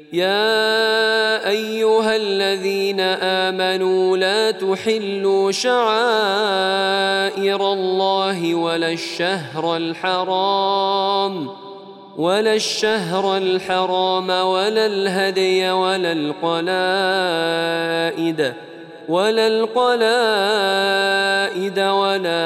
يا أيها الذين آمنوا لا تحلوا شعائر الله ولا الشهر الحرام ولا الهدي ولا القلائد ولا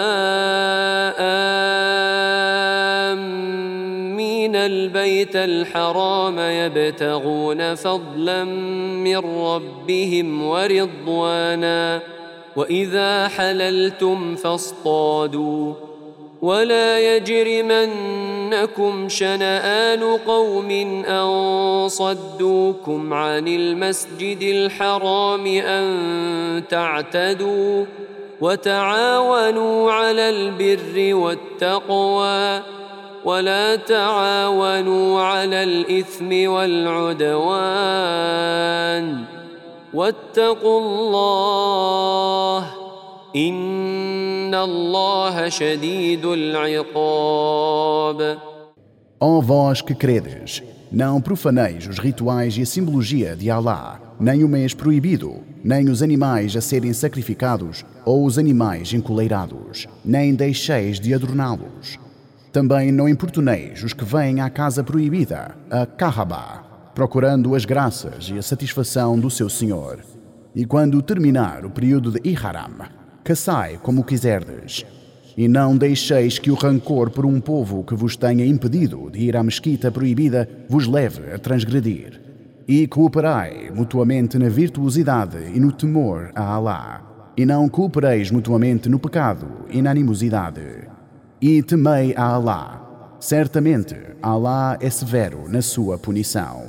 آمين البيت الحرام يبتغون فضلا من ربهم ورضوانا وإذا حللتم فاصطادوا ولا يجرمنكم شنآن قوم أن صدوكم عن المسجد الحرام أن تعتدوا وتعاونوا على البر والتقوى ولا تعاونوا على الإثم والعدوان واتقوا الله إن الله شديد العقاب. Ó vós que credes, não profaneis os rituais e a simbologia de Alá, nem o mês proibido, nem os animais a serem sacrificados ou os animais encoleirados, nem deixeis de adorná-los. Também não importuneis os que vêm à casa proibida, a Kaaba, procurando as graças e a satisfação do seu Senhor. E quando terminar o período de Ihram, caçai como quiserdes. E não deixeis que o rancor por um povo que vos tenha impedido de ir à mesquita proibida vos leve a transgredir. E cooperai mutuamente na virtuosidade e no temor a Alá. E não coopereis mutuamente no pecado e na animosidade. E temei a Alá. Certamente, Alá é severo na sua punição.